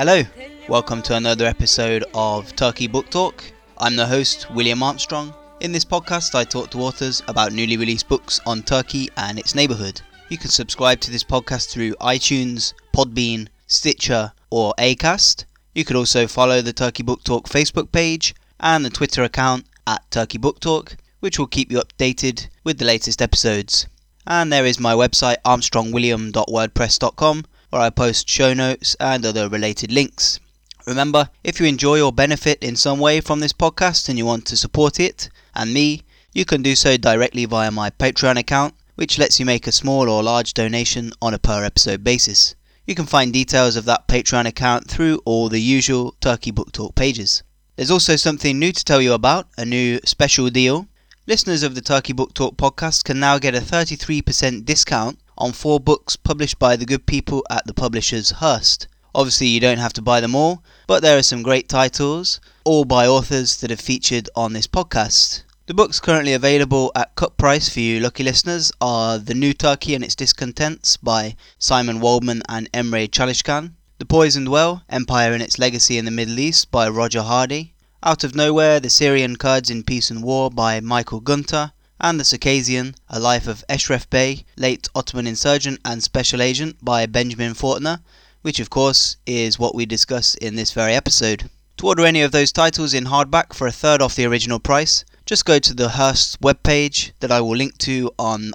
Hello, welcome to another episode of Turkey Book Talk. I'm the host, William Armstrong. In this podcast, I talk to authors about newly released books on Turkey and its neighbourhood. You can subscribe to this podcast through iTunes, Podbean, Stitcher, or Acast. You could also follow the Turkey Book Talk Facebook page and the Twitter account at Turkey Book Talk, which will keep you updated with the latest episodes. And there is my website, armstrongwilliam.wordpress.com, where I post show notes and other related links. Remember, if you enjoy or benefit in some way from this podcast and you want to support it and me, you can do so directly via my Patreon account, which lets you make a small or large donation on a per episode basis. You can find details of that Patreon account through all the usual Turkey Book Talk pages. There's also something new to tell you about, a new special deal. Listeners of the Turkey Book Talk podcast can now get a 33% discount on 4 books published by the good people at the publishers Hearst. Obviously you don't have to buy them all, but there are some great titles, all by authors that have featured on this podcast. The books currently available at cut price for you lucky listeners are The New Turkey and Its Discontents by Simon Waldman and Emre Çalışkan, The Poisoned Well, Empire and Its Legacy in the Middle East by Roger Hardy, Out of Nowhere, The Syrian Kurds in Peace and War by Michael Gunter, and The Circassian, A Life of Eshref Bey, Late Ottoman Insurgent and Special Agent by Benjamin Faulkner, which of course is what we discuss in this very episode. To order any of those titles in hardback for a third off the original price, just go to the Hearst webpage that I will link to on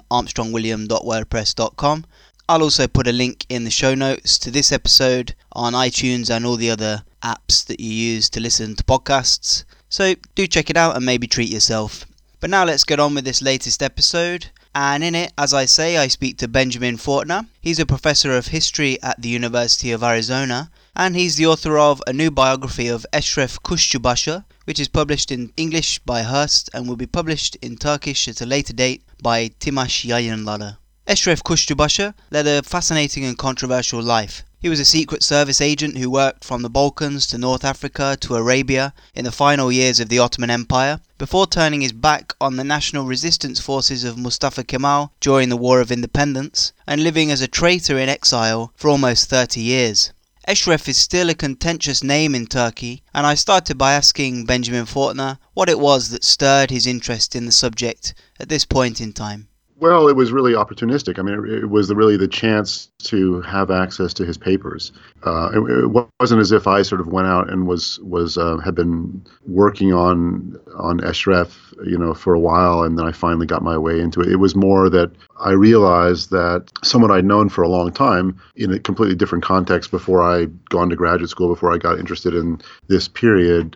armstrongwilliam.wordpress.com. I'll also put a link in the show notes to this episode on iTunes and all the other apps that you use to listen to podcasts. So do check it out and maybe treat yourself. But now let's get on with this latest episode. And in it, as I say, I speak to Benjamin Faulkner. He's a professor of history at the University of Arizona, and he's the author of a new biography of Eşref Kuşçubaşı, which is published in English by Hearst and will be published in Turkish at a later date by Timaş Yayınları. Eşref Kuşçubaşı led a fascinating and controversial life. He was a Secret Service agent who worked from the Balkans to North Africa to Arabia in the final years of the Ottoman Empire, before turning his back on the national resistance forces of Mustafa Kemal during the War of Independence, and living as a traitor in exile for almost 30 years. Eşref is still a contentious name in Turkey, and I started by asking Benjamin Faulkner what it was that stirred his interest in the subject at this point in time. Well, it was really opportunistic. I mean, it was really the chance to have access to his papers. It wasn't as if I sort of went out and had been working on Eşref, for a while, and then I finally got my way into it. It was more that I realized that someone I'd known for a long time in a completely different context before I'd gone to graduate school, before I got interested in this period,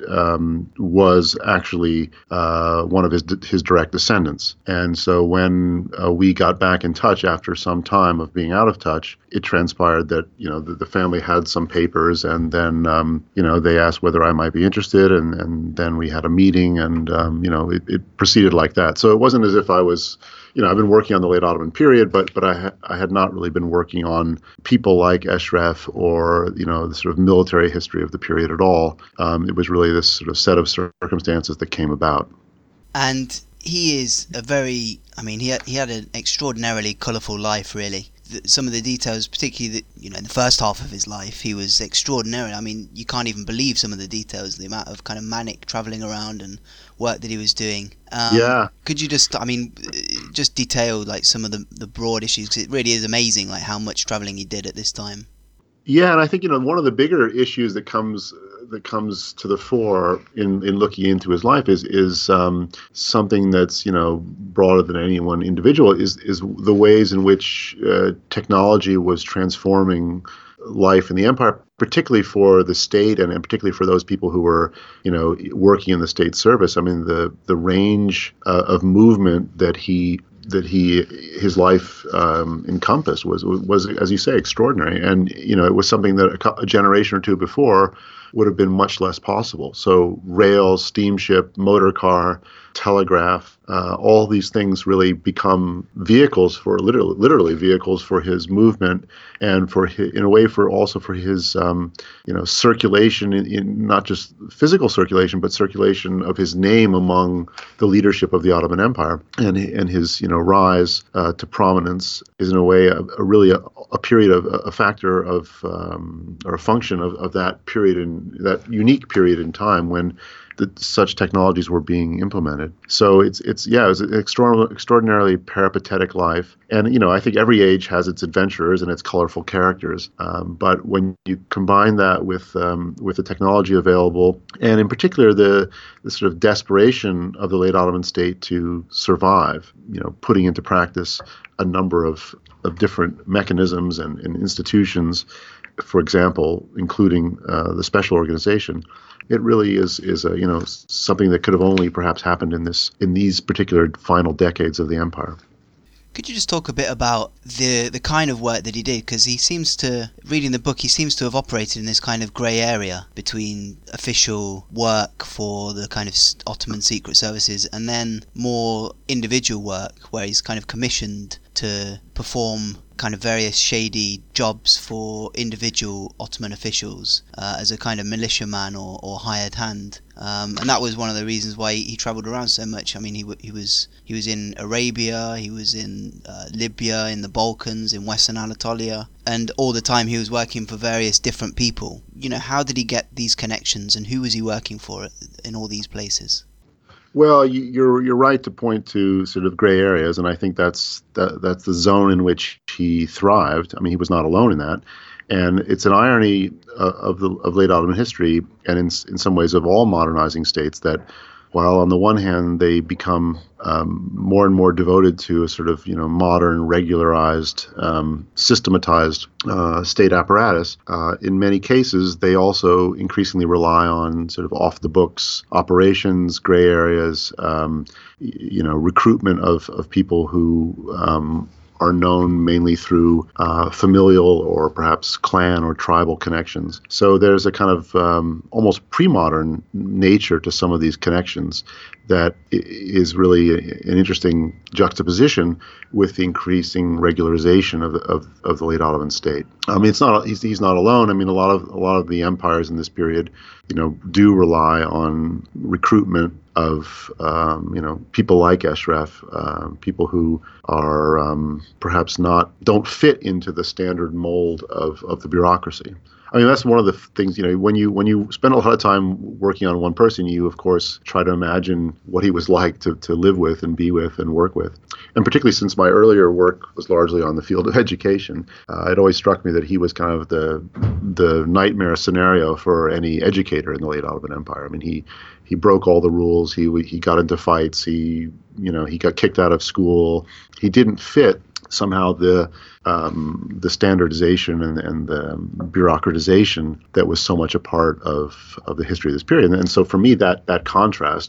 was actually one of his direct descendants. And so when we got back in touch after some time of being out of touch, it transpired that, the family had some papers, and then, they asked whether I might be interested, and then we had a meeting, and, it proceeded like that. So it wasn't as if I was, I've been working on the late Ottoman period, but I had not really been working on people like Eşref or, the sort of military history of the period at all. It was really this sort of set of circumstances that came about. And he is he had an extraordinarily colourful life, really. Some of the details, particularly in the first half of his life, he was extraordinary. I mean, you can't even believe some of the details, the amount of kind of manic travelling around and work that he was doing. Yeah. Could you just detail like some of the broad issues? 'Cause it really is amazing, like how much travelling he did at this time. Yeah, and I think one of the bigger issues that comes to the fore in looking into his life is something that's broader than any one individual is the ways in which technology was transforming life in the empire, particularly for the state and particularly for those people who were working in the state service. I mean, the range of movement that his life encompassed was, as you say, extraordinary. And it was something that a generation or two before would have been much less possible. So rail, steamship, motor car, telegraph, all these things really become vehicles for literally vehicles for his movement, and for his, in a way, for also for his circulation in not just physical circulation, but circulation of his name among the leadership of the Ottoman Empire, and his rise to prominence is in a way really a period of a factor of or a function of that period, in that unique period in time when such technologies were being implemented. So it was an extraordinarily peripatetic life, and I think every age has its adventurers and its colorful characters. But when you combine that with the technology available, and in particular the sort of desperation of the late Ottoman state to survive, putting into practice a number of different mechanisms and institutions, for example, including the special organization. It really is something that could have only perhaps happened in these particular final decades of the empire. Could you just talk a bit about the kind of work that he did? Because reading the book, he seems to have operated in this kind of grey area between official work for the kind of Ottoman secret services and then more individual work where he's kind of commissioned to perform kind of various shady jobs for individual Ottoman officials as a kind of militiaman or hired hand. And that was one of the reasons why he travelled around so much. I mean, he was in Arabia, he was in Libya, in the Balkans, in Western Anatolia, and all the time he was working for various different people. How did he get these connections, and who was he working for in all these places? Well, you're right to point to sort of gray areas, and I think that's the zone in which he thrived. I mean, he was not alone in that, and it's an irony of late Ottoman history, and in some ways of all modernizing states, that while on the one hand they become more and more devoted to a sort of modern, regularized, systematized state apparatus, in many cases they also increasingly rely on sort of off the books operations, gray areas, recruitment of people who are known mainly through familial or perhaps clan or tribal connections. So there's a kind of almost pre-modern nature to some of these connections that is really an interesting juxtaposition with the increasing regularization of the late Ottoman state. I mean, he's not alone. I mean, a lot of the empires in this period, do rely on recruitment of people like Eshref, people who are perhaps don't fit into the standard mold of the bureaucracy. I mean, that's one of the things, when you spend a lot of time working on one person, you, of course, try to imagine what he was like to live with and be with and work with. And particularly since my earlier work was largely on the field of education, it always struck me that he was kind of the nightmare scenario for any educator in the late Ottoman Empire. I mean, he broke all the rules. He got into fights. He got kicked out of school. He didn't fit somehow the standardization and the bureaucratization that was so much a part of the history of this period. And so for me, that contrast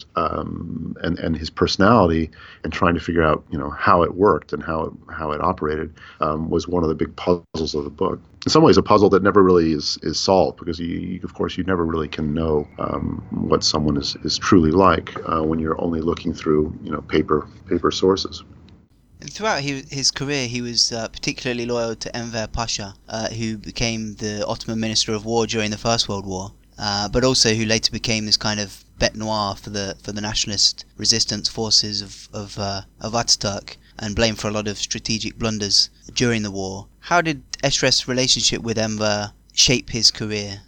and his personality and trying to figure out how it worked and how it operated was one of the big puzzles of the book. In some ways, a puzzle that never really is solved, because you never really can know what someone is truly like when you're only looking through paper sources. And throughout his career, he was particularly loyal to Enver Pasha, who became the Ottoman Minister of War during the First World War, but also who later became this kind of bête noire for the nationalist resistance forces of Ataturk, and blamed for a lot of strategic blunders during the war. How did Eshref's relationship with Enver shape his career?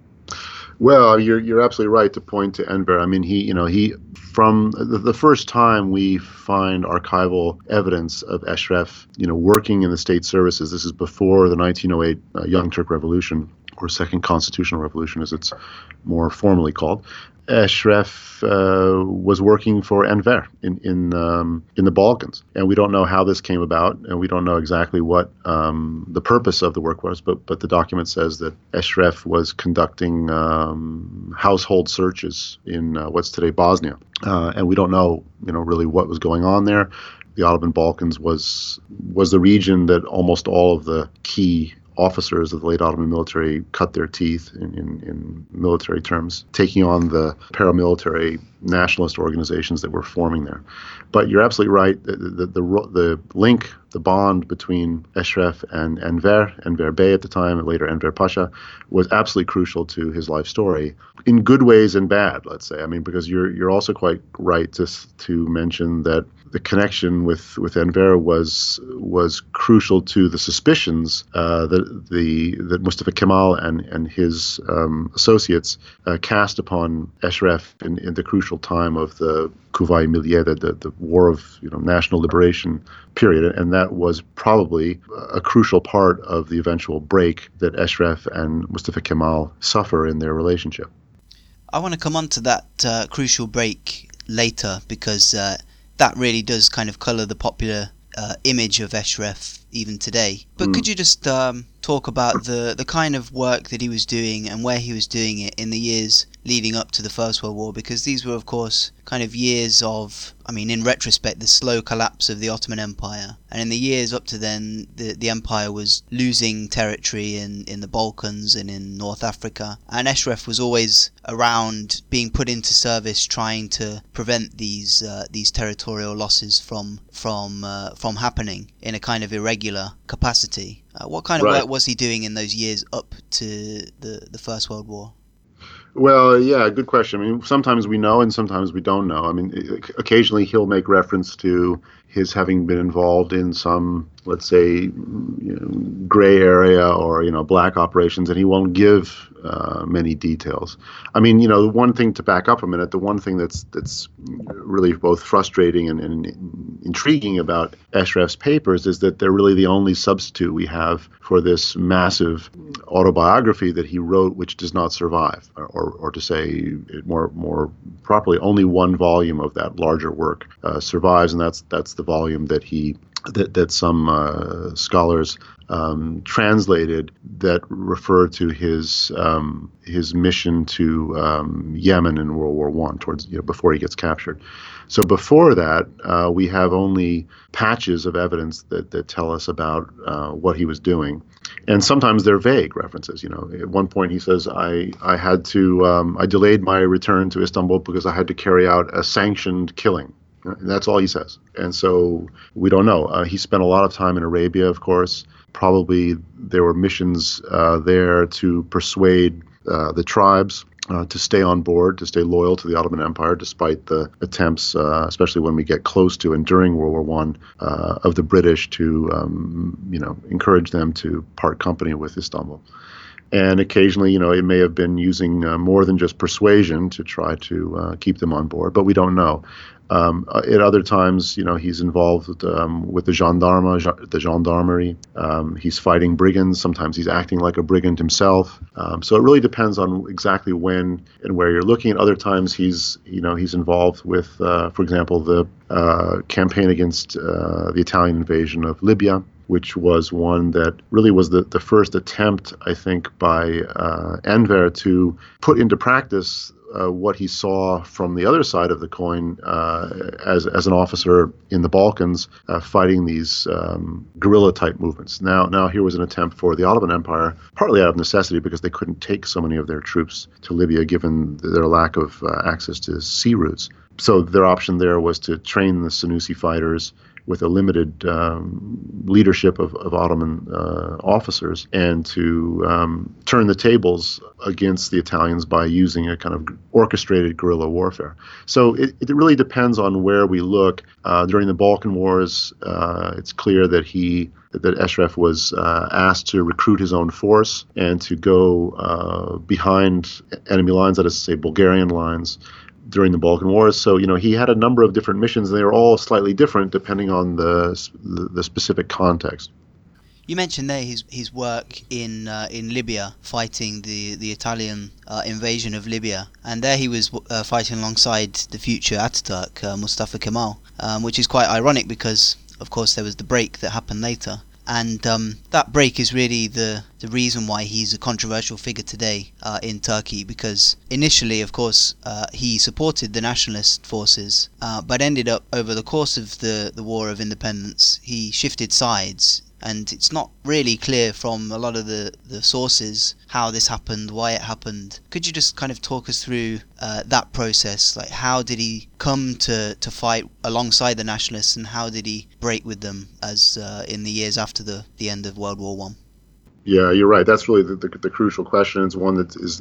Well, you're absolutely right to point to Enver. I mean, he from the first time we find archival evidence of Eshref, working in the state services. This is before the 1908 Young Turk Revolution, or Second Constitutional Revolution, as it's more formally called. Eshref was working for Enver in the Balkans, and we don't know how this came about, and we don't know exactly what the purpose of the work was. But the document says that Eshref was conducting household searches in what's today Bosnia, and we don't know, really what was going on there. The Ottoman Balkans was the region that almost all of the key officers of the late Ottoman military cut their teeth in military terms, taking on the paramilitary nationalist organizations that were forming there. But you're absolutely right. The link, the bond between Eşref and Enver Bey at the time, and later Enver Pasha, was absolutely crucial to his life story, in good ways and bad, let's say. I mean, because you're also quite right to mention that the connection with Enver was crucial to the suspicions that Mustafa Kemal and his associates cast upon Eşref in the crucial time of the Kuvayi Milliye, the War of National Liberation period, and that was probably a crucial part of the eventual break that Eşref and Mustafa Kemal suffer in their relationship. I want to come on to that crucial break later, because that really does kind of colour the popular image of Eşref even today. But could you just talk about the kind of work that he was doing and where he was doing it in the years leading up to the First World War? Because these were, of course, kind of years of, I mean, in retrospect, the slow collapse of the Ottoman Empire. And in the years up to then, the empire was losing territory in the Balkans and in North Africa. And Eşref was always around, being put into service, trying to prevent these territorial losses from happening in a kind of irregular capacity. What kind of work was he doing in those years up to the First World War? Well, yeah, good question. I mean, sometimes we know and sometimes we don't know. I mean, occasionally he'll make reference to his having been involved in some, let's say, gray area or, black operations, and he won't give many details. I mean, the one thing, to back up a minute, the one thing that's really both frustrating and intriguing about Eşref's papers is that they're really the only substitute we have for this massive autobiography that he wrote, which does not survive, or to say it more properly, only one volume of that larger work survives, and that's the volume that some scholars translated, that refer to his mission to Yemen in World War I, towards before he gets captured. So before that, we have only patches of evidence that tell us about what he was doing, and sometimes they're vague references. At one point he says, I delayed my return to Istanbul because I had to carry out a sanctioned killing. And that's all he says. And so we don't know. He spent a lot of time in Arabia, of course. Probably there were missions there to persuade the tribes to stay on board, to stay loyal to the Ottoman Empire, despite the attempts, especially when we get close to and during World War I, of the British to, encourage them to part company with Istanbul. And occasionally, it may have been using more than just persuasion to try to keep them on board, but we don't know. At other times, he's involved with the gendarmerie. He's fighting brigands. Sometimes he's acting like a brigand himself. So it really depends on exactly when and where you're looking. At other times, he's involved with, for example, the campaign against the Italian invasion of Libya, which was one that really was the first attempt, I think, by Enver to put into practice what he saw from the other side of the coin as an officer in the Balkans fighting these guerrilla-type movements. Now here was an attempt for the Ottoman Empire, partly out of necessity because they couldn't take so many of their troops to Libya given their lack of access to sea routes. So their option there was to train the Senussi fighters with a limited leadership of Ottoman officers, and to turn the tables against the Italians by using a kind of orchestrated guerrilla warfare. So it really depends on where we look. During the Balkan Wars, it's clear that Eşref was asked to recruit his own force and to go behind enemy lines, that is to say Bulgarian lines, during the Balkan Wars. So, he had a number of different missions, and they were all slightly different depending on the specific context. You mentioned there his work in Libya, fighting the Italian invasion of Libya, and there he was fighting alongside the future Ataturk, Mustafa Kemal, which is quite ironic because, of course, there was the break that happened later. And that break is really the reason why he's a controversial figure today in Turkey, because initially, of course, he supported the nationalist forces, but ended up, over the course of the War of Independence, he shifted sides and it's not really clear from a lot of the sources how this happened, why it happened. Could you just kind of talk us through that process? Like, how did he come to fight alongside the nationalists, and how did he break with them as in the years after the end of World War One? Yeah, you're right. That's really the crucial question. It's one that is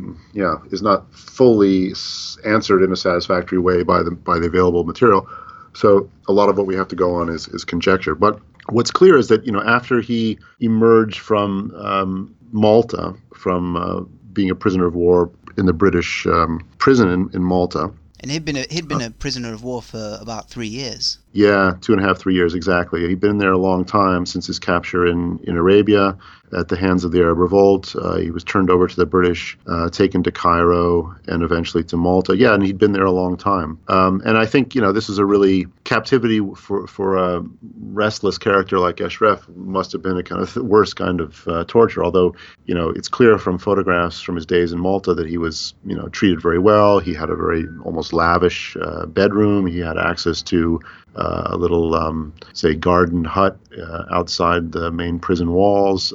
not fully answered in a satisfactory way by the available material. So a lot of what we have to go on is conjecture. But what's clear is that, after he emerged from Malta, from being a prisoner of war in the British prison in Malta. And he'd been a prisoner of war for about 3 years. Yeah, 2.5, 3 years exactly. He'd been there a long time since his capture in Arabia at the hands of the Arab Revolt. He was turned over to the British, taken to Cairo, and eventually to Malta. Yeah, and he'd been there a long time. And I think, this is a really captivity for a restless character like Ashraf must have been a kind of the worst kind of torture. Although, it's clear from photographs from his days in Malta that he was, treated very well. He had a very almost lavish bedroom. He had access to a little, say, garden hut outside the main prison walls.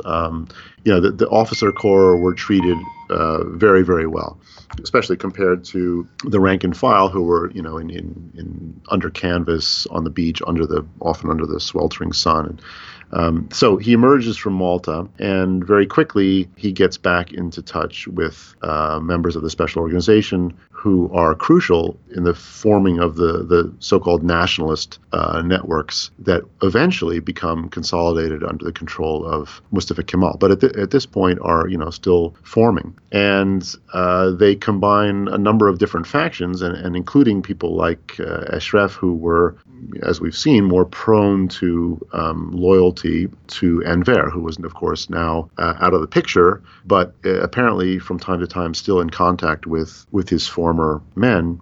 The officer corps were treated very, very well, especially compared to the rank and file who were, in under canvas on the beach, often under the sweltering sun. So he emerges from Malta, and very quickly he gets back into touch with members of the special organization who are crucial in the forming of the so-called nationalist networks that eventually become consolidated under the control of Mustafa Kemal, but at this point are still forming. And they combine a number of different factions, and including people like Ashraf, who were, as we've seen, more prone to loyalty to Enver, who was, of course, now out of the picture, but apparently from time to time still in contact with his former men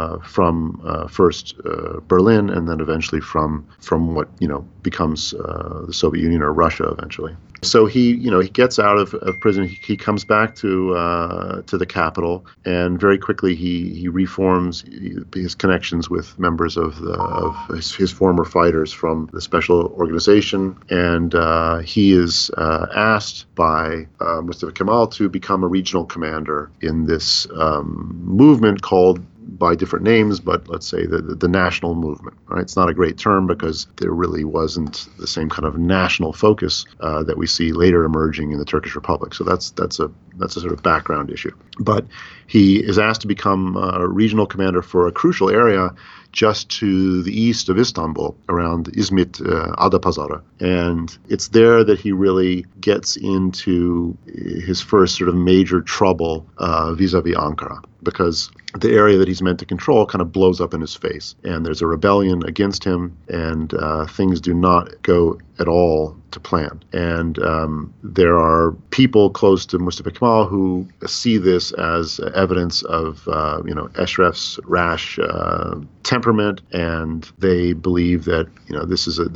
from first Berlin, and then eventually from what becomes the Soviet Union or Russia eventually. So he gets out of prison. He comes back to the capital, and very quickly he reforms his connections with members of his former fighters from the special organization, and he is asked by Mustafa Kemal to become a regional commander in this movement called, by different names, but let's say the national movement. Right? It's not a great term because there really wasn't the same kind of national focus that we see later emerging in the Turkish Republic. So that's a sort of background issue. But he is asked to become a regional commander for a crucial area just to the east of Istanbul, around Izmit, Adapazarı. And it's there that he really gets into his first sort of major trouble vis-a-vis Ankara, because the area that he's meant to control kind of blows up in his face, and there's a rebellion against him, and things do not go at all to plan. And there are people close to Mustafa Kemal who see this as evidence of Ashraf's rash temperament, and they believe that this is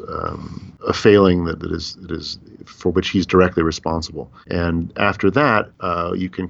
a failing that is for which he's directly responsible. And after that, you can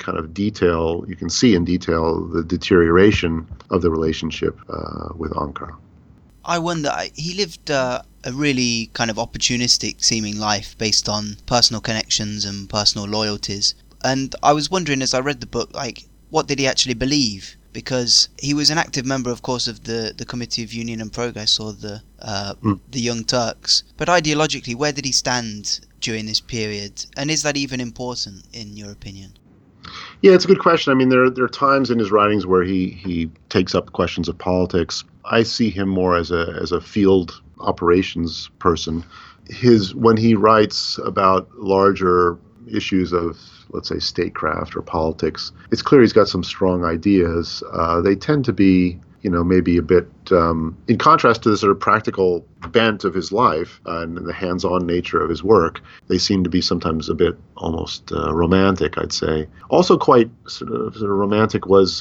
see in detail the deterioration of the relationship with Ankara. I wonder, he lived a really kind of opportunistic seeming life based on personal connections and personal loyalties. And I was wondering, as I read the book, what did he actually believe? Because he was an active member, of course, of the Committee of Union and Progress, or the Young Turks. But ideologically, where did he stand during this period? And is that even important, in your opinion? Yeah, it's a good question. I mean, there are times in his writings where he takes up questions of politics. I see him more as a field operations person. When he writes about larger issues of, let's say, statecraft or politics, it's clear he's got some strong ideas. They tend to be, maybe a bit, in contrast to the sort of practical bent of his life and the hands-on nature of his work, they seem to be sometimes a bit almost romantic, I'd say. Also quite sort of romantic was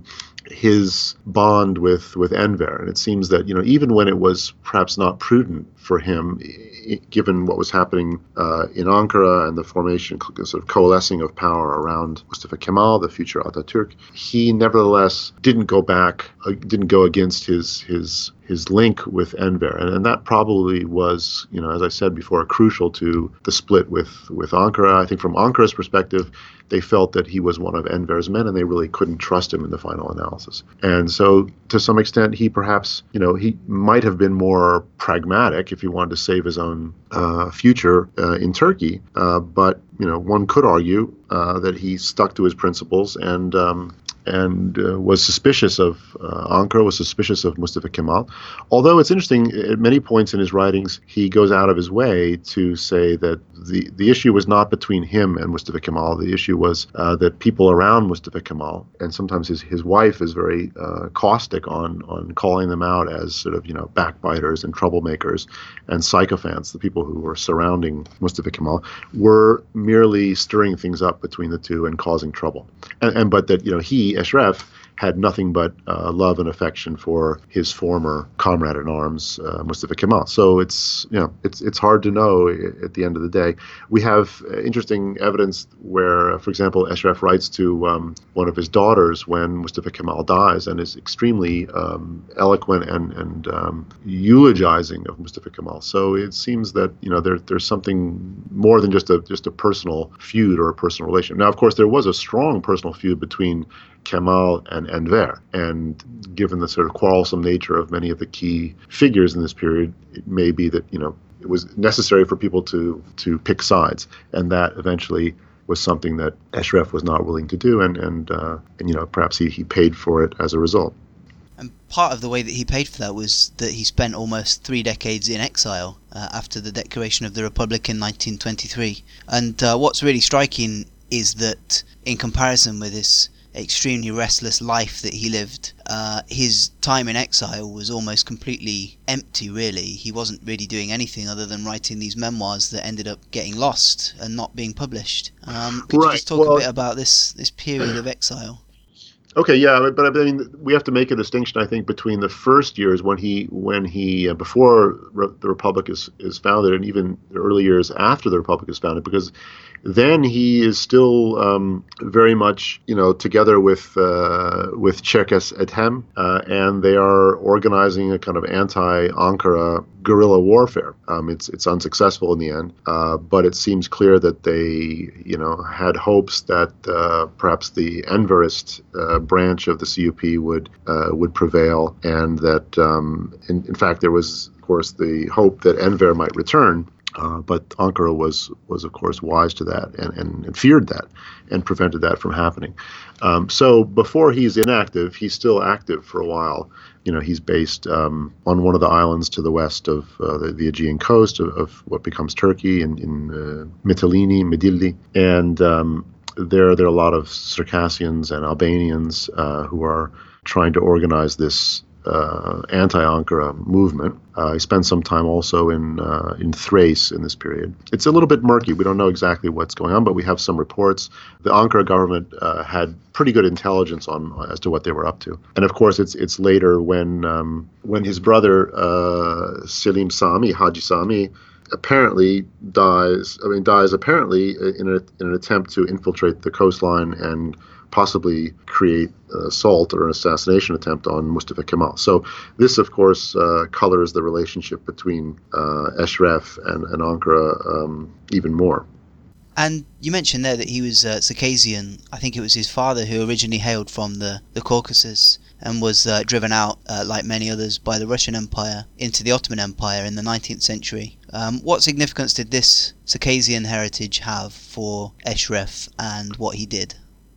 his bond with Enver. And it seems that, even when it was perhaps not prudent for him, given what was happening in Ankara and the formation, sort of coalescing of power around Mustafa Kemal, the future Atatürk, he nevertheless didn't go against his his link with Enver, and that probably was, as I said before, crucial to the split with Ankara. I think from Ankara's perspective, they felt that he was one of Enver's men, and they really couldn't trust him in the final analysis. And so, to some extent, he perhaps, he might have been more pragmatic if he wanted to save his own future in Turkey. But one could argue that he stuck to his principles and was suspicious of Ankara, was suspicious of Mustafa Kemal. Although it's interesting, at many points in his writings, he goes out of his way to say that the issue was not between him and Mustafa Kemal. The issue was that people around Mustafa Kemal, and sometimes his wife is very caustic on calling them out as sort of, backbiters and troublemakers and sycophants, the people who were surrounding Mustafa Kemal, were merely stirring things up between the two and causing trouble. But that, he, Ashraf, had nothing but love and affection for his former comrade in arms, Mustafa Kemal. So it's hard to know at the end of the day. We have interesting evidence where, for example, Ashraf writes to one of his daughters when Mustafa Kemal dies, and is extremely eloquent and eulogizing of Mustafa Kemal. So it seems that there's something more than just a personal feud or a personal relation. Now, of course, there was a strong personal feud between Kemal and Enver, and given the sort of quarrelsome nature of many of the key figures in this period, it may be that it was necessary for people to pick sides, and that eventually was something that Ashraf was not willing to do, and perhaps he paid for it as a result. And part of the way that he paid for that was that he spent almost 3 decades in exile after the declaration of the Republic in 1923. And what's really striking is that, in comparison with this extremely restless life that he lived, his time in exile was almost completely empty, really. He wasn't really doing anything other than writing these memoirs that ended up getting lost and not being published. Could you just talk a bit about this period of exile? Okay, yeah, but I mean, we have to make a distinction, I think, between the first years when he before the Republic is founded, and even the early years after the Republic is founded, because then he is still very much, together with Cherkes Ethem, and they are organizing a kind of anti-Ankara guerrilla warfare. It's unsuccessful in the end, but it seems clear that they, had hopes that perhaps the Enverist branch of the CUP would prevail, and that in fact there was, of course, the hope that Enver might return. But Ankara was of course wise to that and feared that and prevented that from happening. So before he's inactive, he's still active for a while. He's based on one of the islands to the west of the Aegean coast of what becomes Turkey in Midilli, and there are a lot of Circassians and Albanians who are trying to organize this anti-Ankara movement. He spent some time also in Thrace in this period. It's a little bit murky. We don't know exactly what's going on, but we have some reports. The Ankara government had pretty good intelligence as to what they were up to. And of course, it's later when his brother Selim Sami, Haji Sami, apparently dies apparently in an attempt to infiltrate the coastline and possibly create an assault or an assassination attempt on Mustafa Kemal. So this, of course, colors the relationship between Ashraf and Ankara even more. And you mentioned there that he was Circassian. I think it was his father who originally hailed from the Caucasus and was driven out, like many others, by the Russian Empire into the Ottoman Empire in the 19th century. What significance did this Circassian heritage have for Ashraf and what he did?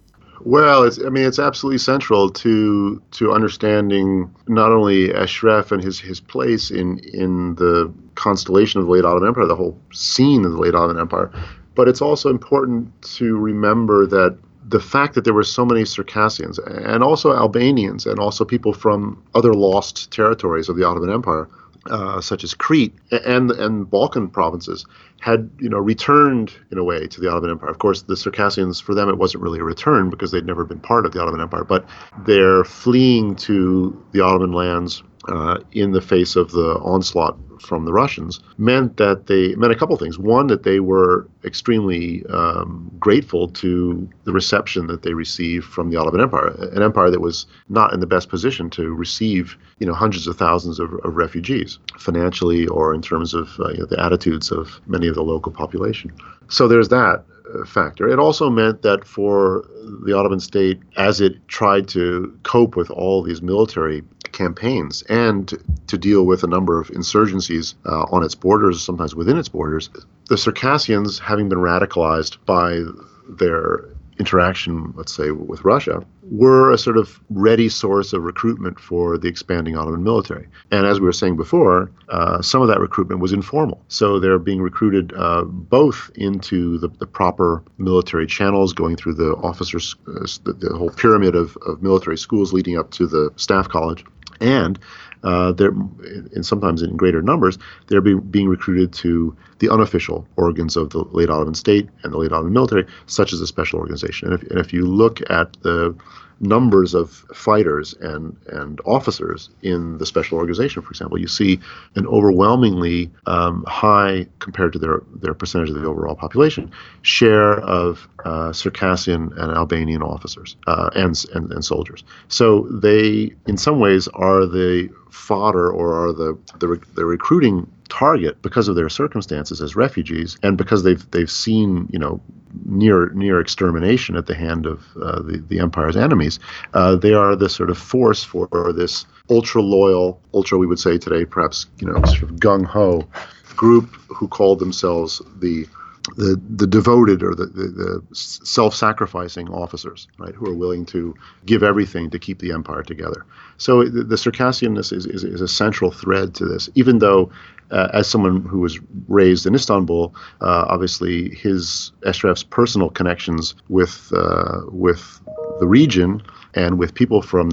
Well, it's absolutely central to understanding not only Ashraf and his place in the constellation of the late Ottoman Empire, the whole scene of the late Ottoman Empire, but it's also important to remember that the fact that there were so many Circassians and also Albanians and also people from other lost territories of the Ottoman Empire, such as Crete and Balkan provinces, had returned in a way to the Ottoman Empire. Of course, the Circassians, for them, it wasn't really a return because they'd never been part of the Ottoman Empire, but they're fleeing to the Ottoman lands in the face of the onslaught from the Russians meant a couple of things. One, that they were extremely grateful to the reception that they received from the Ottoman Empire, an empire that was not in the best position to receive hundreds of thousands of refugees, financially or in terms of the attitudes of many of the local population. So there's that factor. It also meant that for the Ottoman state, as it tried to cope with all these military campaigns and to deal with a number of insurgencies on its borders, sometimes within its borders, the Circassians, having been radicalized by their interaction, let's say, with Russia, were a sort of ready source of recruitment for the expanding Ottoman military. And as we were saying before, some of that recruitment was informal. So they're being recruited both into the proper military channels, going through the officers, the whole pyramid of military schools leading up to the staff college, and and sometimes in greater numbers, they're being recruited to the unofficial organs of the late Ottoman state and the late Ottoman military, such as the special organization. And if you look at the numbers of fighters and officers in the special organization, for example, you see an overwhelmingly high, compared to their percentage of the overall population, share of Circassian and Albanian officers and soldiers. So they, in some ways, are the fodder or are the recruiting target because of their circumstances as refugees and because they've seen near extermination at the hand of the empire's enemies. They are the sort of force for this ultra loyal, we would say today perhaps sort of gung ho group who called themselves the devoted or the self-sacrificing officers, right, who are willing to give everything to keep the empire together. So the Circassianness is a central thread to this, even though as someone who was raised in Istanbul, obviously Eshraf's personal connections with the region and with people from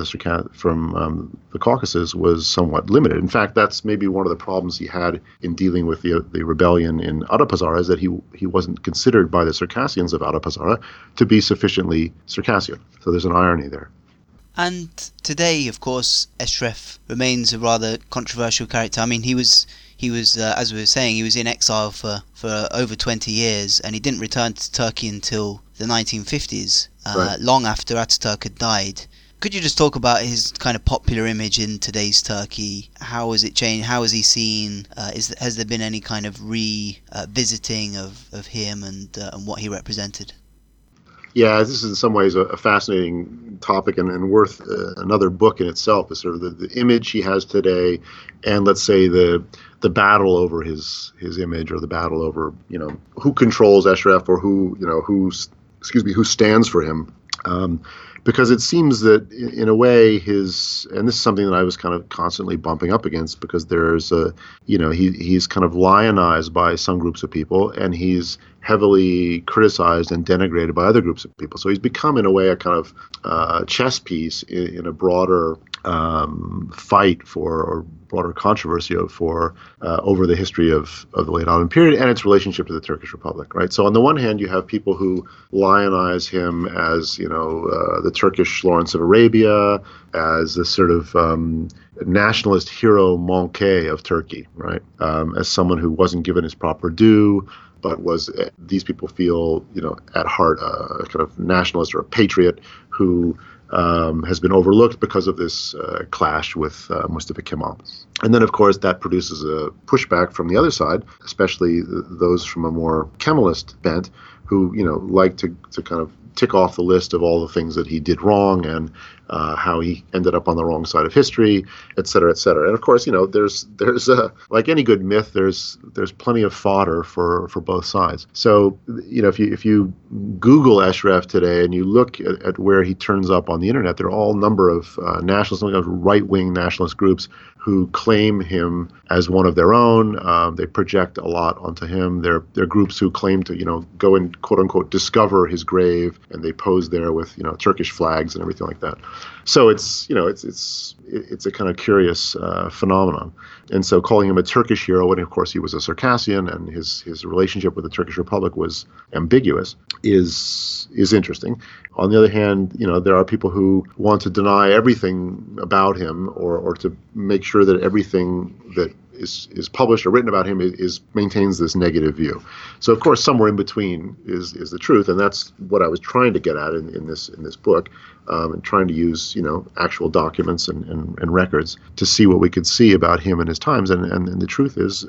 the Caucasus was somewhat limited. In fact, that's maybe one of the problems he had in dealing with the rebellion in Adapazarı, is that he wasn't considered by the Circassians of Adapazarı to be sufficiently Circassian. So there's an irony there. And today, of course, Eshraf remains a rather controversial character. I mean, he was as we were saying, he was in exile for over 20 years, and he didn't return to Turkey until the 1950s, right, long after Ataturk had died. Could you just talk about his kind of popular image in today's Turkey? How has it changed? How is he seen? Has there been any kind of revisiting of him and what he represented? Yeah, this is in some ways a fascinating topic and worth another book in itself, is sort of the image he has today, and let's say the battle over his image, or the battle over who controls Eshraf, or who stands for him. Because it seems that in a way and this is something that I was kind of constantly bumping up against, because there's he's kind of lionized by some groups of people, and he's heavily criticized and denigrated by other groups of people. So he's become, in a way, a kind of chess piece in a broader fight or broader controversy over the history of the late Ottoman period and its relationship to the Turkish Republic, right? So on the one hand, you have people who lionize him as the Turkish Lawrence of Arabia, as this sort of nationalist hero manqué of Turkey, right? As someone who wasn't given his proper due, but these people feel, at heart, a kind of nationalist or a patriot who has been overlooked because of this clash with Mustafa Kemal. And then, of course, that produces a pushback from the other side, especially those from a more Kemalist bent, who like to kind of tick off the list of all the things that he did wrong and how he ended up on the wrong side of history, et cetera, et cetera. And of course, there's like any good myth, there's plenty of fodder for both sides. So if you Google Eshraf today and you look at where he turns up on the internet, there are all number of nationalist, right-wing nationalist groups who claim him as one of their own. They project a lot onto him. They're groups who claim to go and quote unquote discover his grave, and they pose there with Turkish flags and everything like that. So it's a kind of curious phenomenon. And so calling him a Turkish hero, when of course he was a Circassian and his relationship with the Turkish Republic was ambiguous, is interesting. On the other hand, there are people who want to deny everything about him, or to make sure that everything that is published or written about him maintains this negative view. So of course somewhere in between is the truth, and that's what I was trying to get at in this book, and trying to use actual documents and records to see what we could see about him and his times. And the truth is,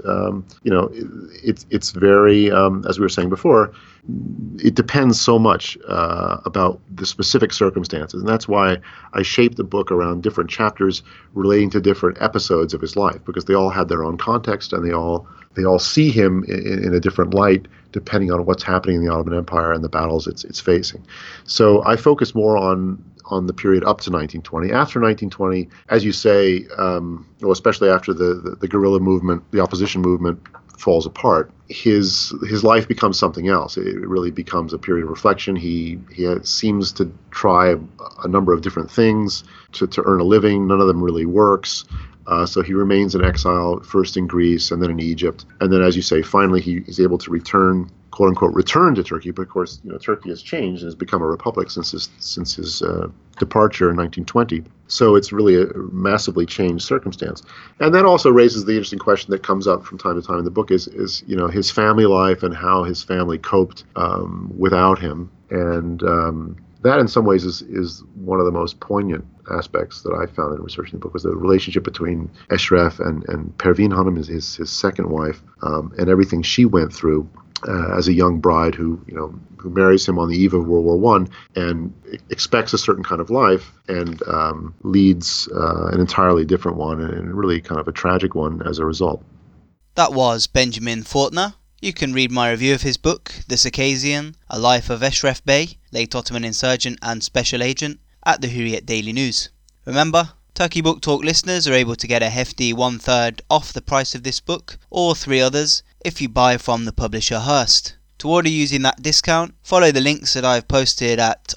it's very, as we were saying before, it depends so much about the specific circumstances, and that's why I shaped the book around different chapters relating to different episodes of his life, because they all had their own context, and they all see him in a different light depending on what's happening in the Ottoman Empire and the battles it's facing. So I focus more on the period up to 1920. After 1920, as you say, especially after the guerrilla movement, the opposition movement falls apart, his life becomes something else. It really becomes a period of reflection. He seems to try a number of different things to earn a living. None of them really works. So he remains in exile, first in Greece and then in Egypt. And then, as you say, finally he's able to return, quote unquote, return to Turkey. But of course, Turkey has changed and has become a republic since his departure in 1920. So it's really a massively changed circumstance. And that also raises the interesting question that comes up from time to time in the book is his family life and how his family coped without him. And that in some ways is one of the most poignant aspects that I found in researching the book, was the relationship between Eşref and Pervin Hanım, his second wife, and everything she went through as a young bride who marries him on the eve of World War I and expects a certain kind of life and leads an entirely different one, and really kind of a tragic one as a result. That was Benjamin Faulkner. You can read my review of his book, The Circassian, A Life of Eşref Bey, late Ottoman insurgent and special agent, at the Hurriyet Daily News. Remember, Turkey Book Talk listeners are able to get a hefty 1/3 off the price of this book, or 3 others, if you buy from the publisher Hearst. To order using that discount, follow the links that I've posted at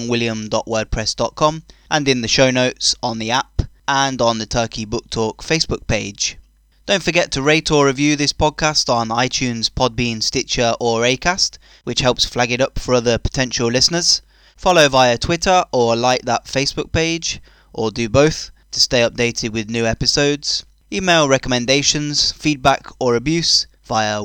armstrongwilliam.wordpress.com and in the show notes on the app and on the Turkey Book Talk Facebook page. Don't forget to rate or review this podcast on iTunes, Podbean, Stitcher or Acast, which helps flag it up for other potential listeners. Follow via Twitter or like that Facebook page, or do both to stay updated with new episodes. Email recommendations, feedback or abuse via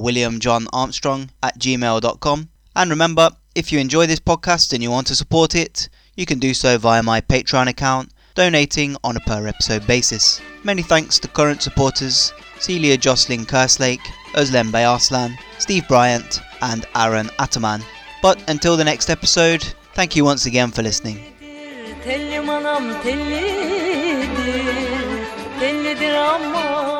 williamjohnarmstrong@gmail.com. And remember, if you enjoy this podcast and you want to support it, you can do so via my Patreon account, donating on a per episode basis. Many thanks to current supporters Celia Jocelyn Kerslake, Özlem Bayarslan, Steve Bryant and Aaron Ataman. But until the next episode, thank you once again for listening. Tellim anam tellidir, tellidir ama